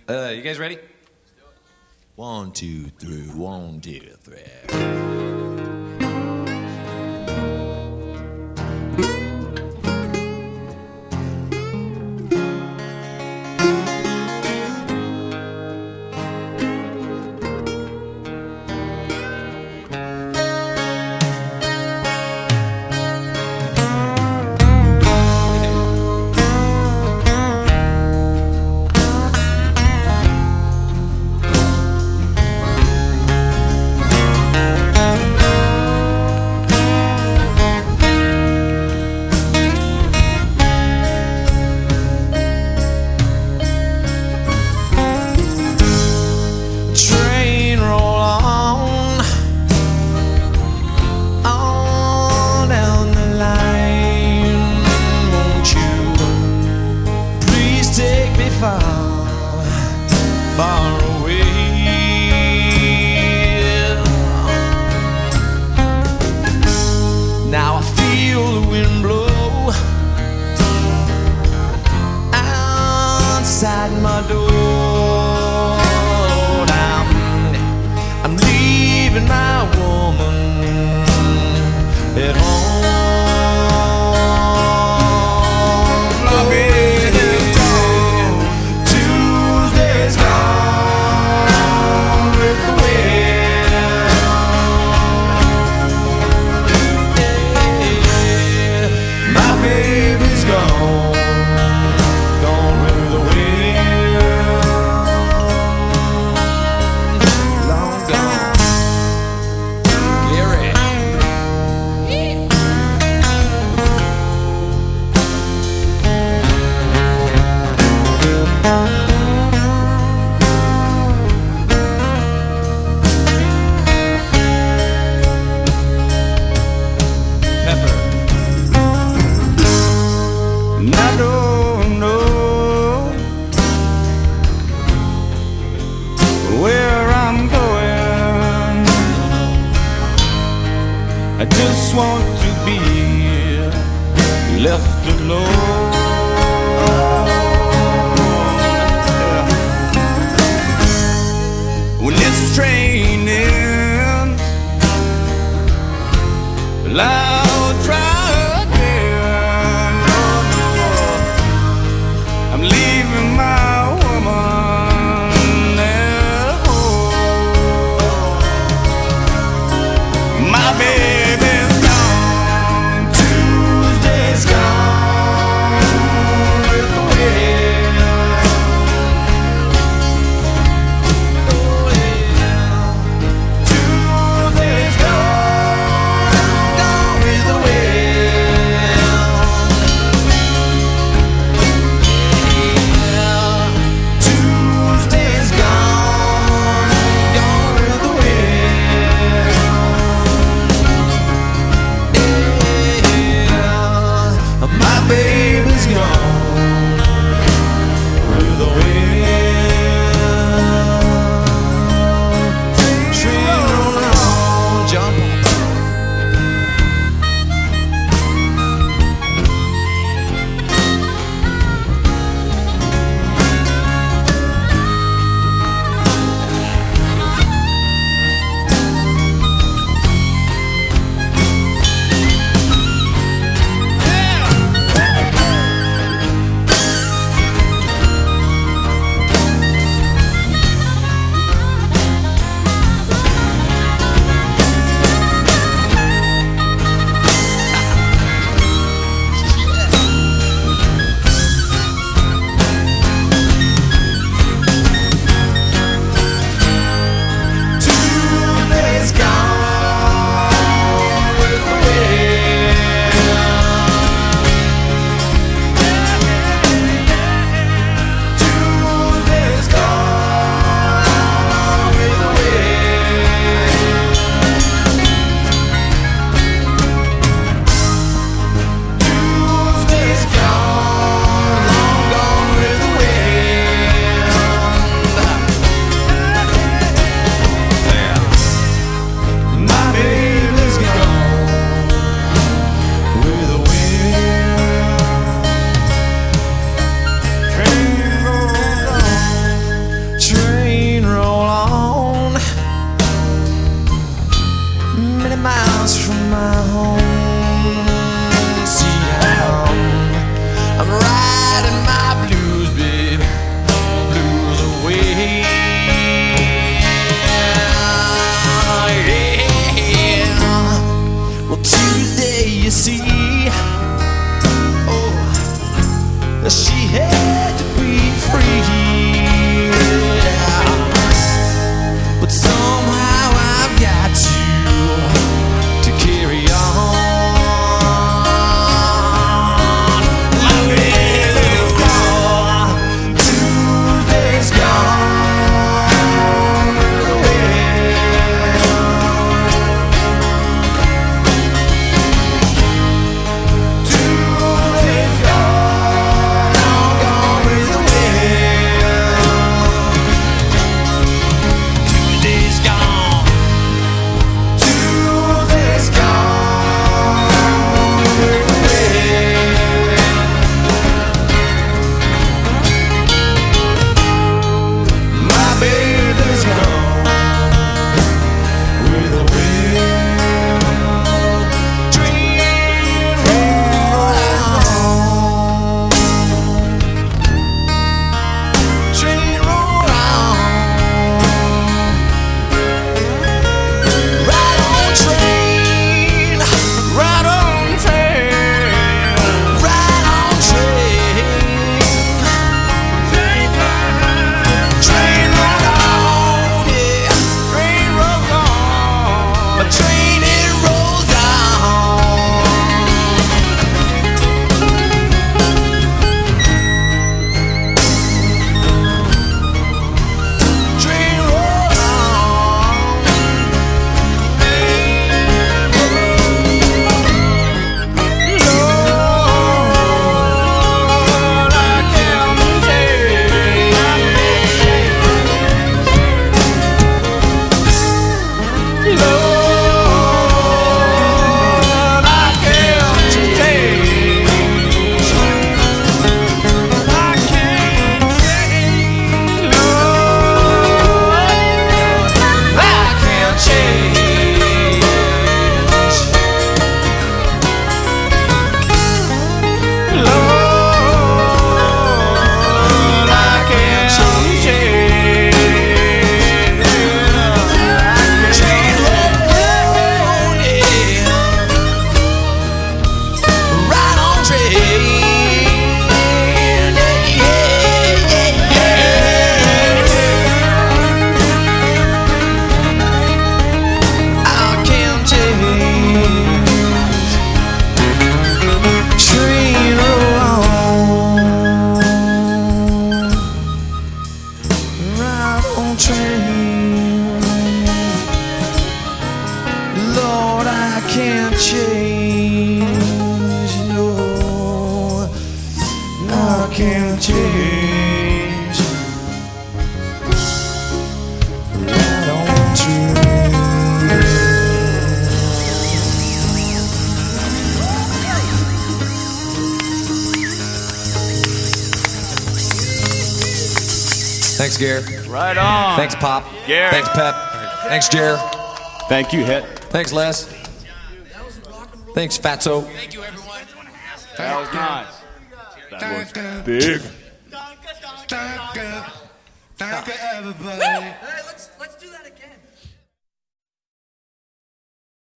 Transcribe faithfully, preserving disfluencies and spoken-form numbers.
Uh, you guys ready? One, two, three, one, two, three. Far away. Now I feel the wind blow outside my door. I'm, I'm leaving my woman at home. I just want to be left alone. When this train ends, loud try again. I'm leaving my woman at home. My baby. Tuesday's gone. on train. Lord, I can't change. No, I can't change. Right on train. Thanks, Gare. Right on. Thanks, Pop. Gare. Thanks, Pep. Thanks, Jer. Thank you, Het. Thanks, Les. Thanks, Fatso. Thank you, everyone. That was nice. That was big. Thank you, everybody. Hey, let's, let's